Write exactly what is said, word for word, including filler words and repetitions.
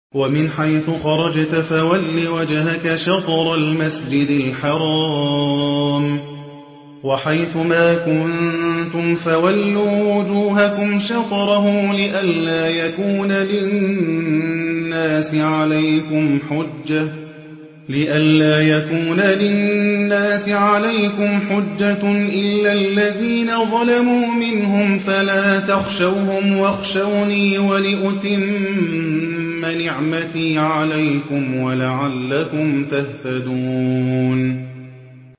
ومن حيث خرجت فول وجهك شطر المسجد الحرام وحيث ما كنتم فولوا وجوهكم شطره لئلا يكون للناس عليكم حجة لئلا يكون للناس عليكم حجة إلا الذين ظلموا منهم فلا تخشوهم واخشوني ولأتم نعمتي عليكم ولعلكم تهتدون